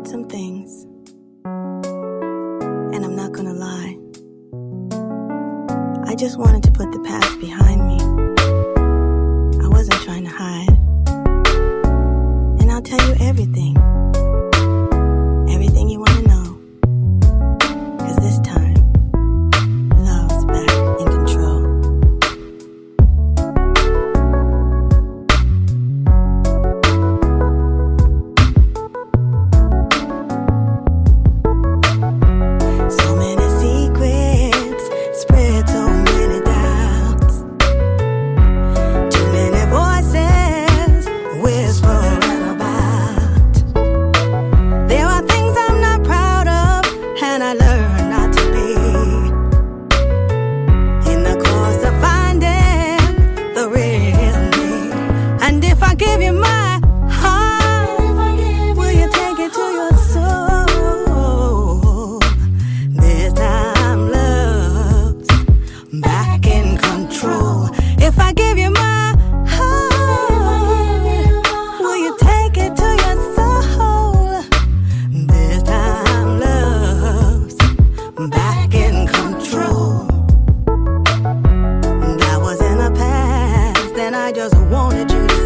some things, and I'm not gonna lie. I just wanted to put the past behind me. I wasn't trying to hide. And I'll tell you everything. Everything you wanna know. 'Cause this time, love's back in control. So many secrets, spread so many doubts. Too many voices whispering about. There are things I'm not proud of, and I learned not to be. In the course of finding the real me. And if I give you my heart, will you take it to your soul? This time love's back in control. If I give you my heart, will you take it to your soul? This time love's back in control. That was in the past, and I just wanted you to